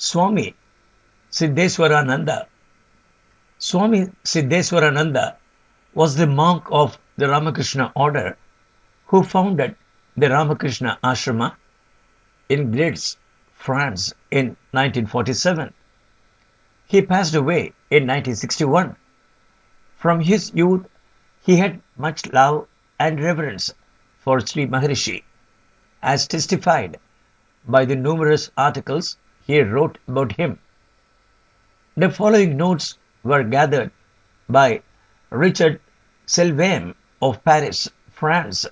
Swami Siddheswarananda. Swami Siddheswarananda was the monk of the Ramakrishna order who founded the Ramakrishna Ashrama in Gries, France in 1947. He passed away in 1961. From his youth, he had much love and reverence for Sri Maharishi, as testified by the numerous articles he wrote about him. The following notes were gathered by Richard Selvaem of Paris, France,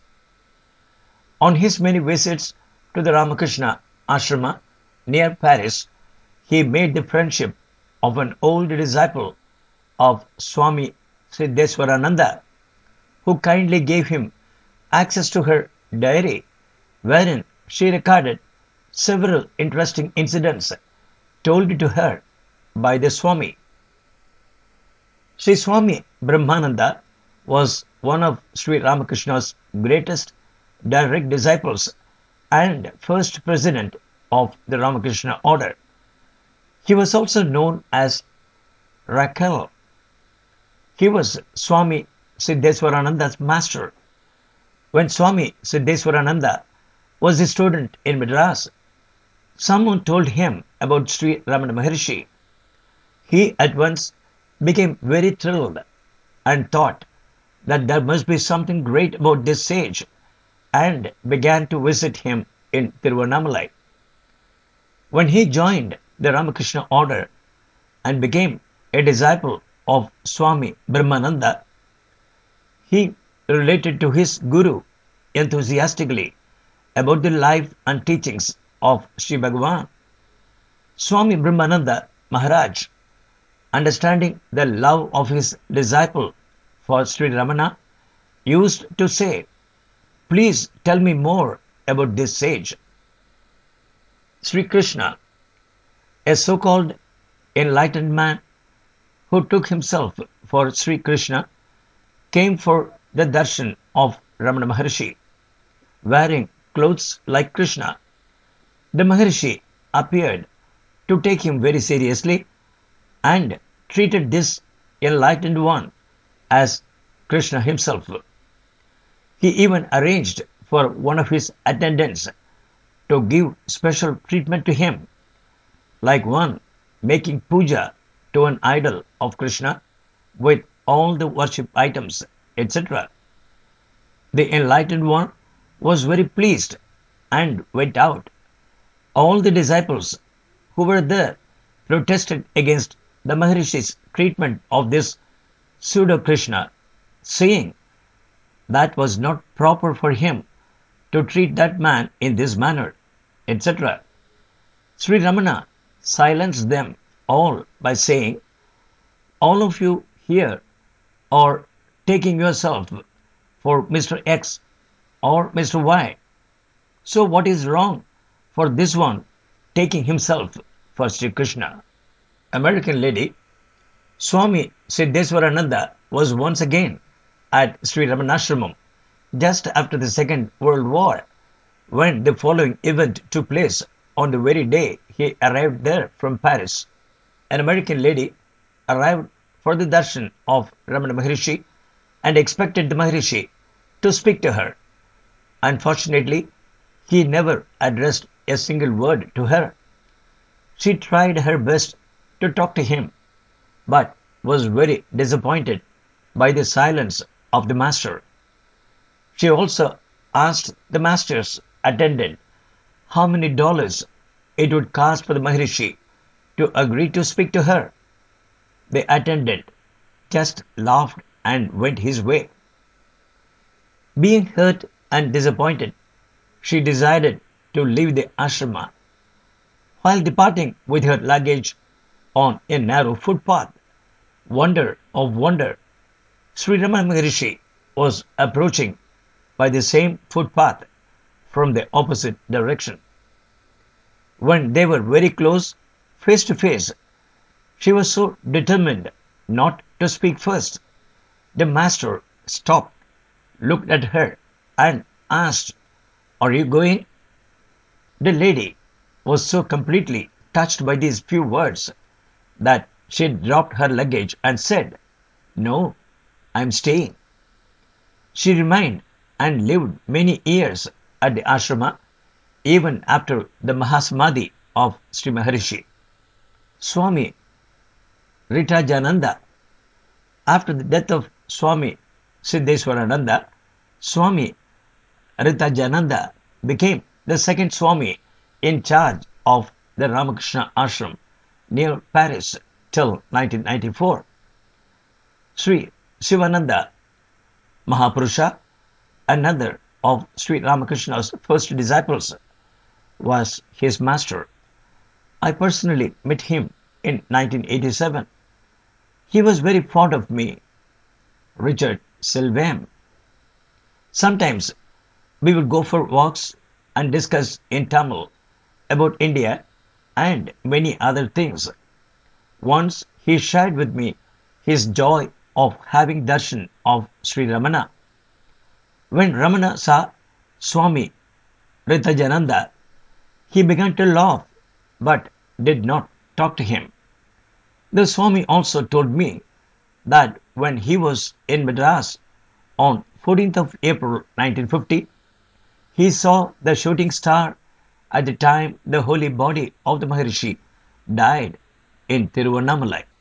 on his many visits to the Ramakrishna Ashrama near Paris. He made the friendship of an old disciple of Swami Siddheswarananda, who kindly gave him access to her diary, wherein she recorded several interesting incidents told to her by the Swami. Sri Swami Brahmananda was one of Sri Ramakrishna's greatest direct disciples and first president of the Ramakrishna order. He was also known as Rakhel. He was Swami Siddheswarananda's master. When Swami Siddheswarananda was a student in Madras, someone told him about Sri Ramana Maharshi. He at once became very thrilled and thought that there must be something great about this sage and began to visit him in Tiruvannamalai. When he joined the Ramakrishna order and became a disciple of Swami Brahmananda, he related to his guru enthusiastically about the life and teachings of Sri Bhagavan. Swami Brahmananda Maharaj, understanding the love of his disciple for Sri Ramana, used to say, "Please tell me more about this sage." Sri Krishna, a so-called enlightened man who took himself for Sri Krishna, came for the darshan of Ramana Maharshi, wearing clothes like Krishna. The Maharshi appeared to take him very seriously and treated this enlightened one as Krishna himself. He even arranged for one of his attendants to give special treatment to him, like one making puja to an idol of Krishna with all the worship items, etc. The enlightened one was very pleased and went out. All the disciples who were there protested against the Maharishi's treatment of this pseudo Krishna, saying that was not proper for him to treat that man in this manner, etc. Sri Ramana silenced them all by saying, "All of you here are taking yourself for Mr. X or Mr. Y. So what is wrong for this one taking himself for Sri Krishna?" American lady Swami Siddheswarananda was once again at Sri Ramanashramam just after the Second World War, when the following event took place on the very day he arrived there from Paris. An American lady arrived for the darshan of Ramana Maharshi and expected the Maharishi to speak to her. Unfortunately, he never addressed a single word to her. She tried her best to talk to him, but was very disappointed by the silence of the master. She also asked the master's attendant how many dollars it would cost for the Maharishi to agree to speak to her. The attendant just laughed and went his way. Being hurt and disappointed, she decided to leave the ashrama. While departing with her luggage on a narrow footpath, wonder of wonder, Sri Ramana Maharishi was approaching by the same footpath from the opposite direction. When they were very close, face to face, she was so determined not to speak first. The master stopped, looked at her, and asked, "Are you going?" The lady was so completely touched by these few words that she dropped her luggage and said, "No, I am staying." She remained and lived many years at the ashrama even after the Mahasamadhi of Sri Maharishi. Swami Ritajananda. After the death of Swami Siddheswarananda, Swami Ritajananda became the second Swami in charge of the Ramakrishna Ashram near Paris till 1994. Sri Sivananda Mahapurusha, another of Sri Ramakrishna's first disciples, was his master. I personally met him in 1987. He was very fond of me, Richard Silvam. Sometimes we would go for walks and discuss in Tamil about India and many other things. Once he shared with me his joy of having darshan of Sri Ramana. When Ramana saw Swami Ritajananda, he began to laugh but did not talk to him. The Swami also told me that when he was in Madras on 14th of April 1950, he saw the shooting star at the time the holy body of the Maharishi died in Tiruvannamalai.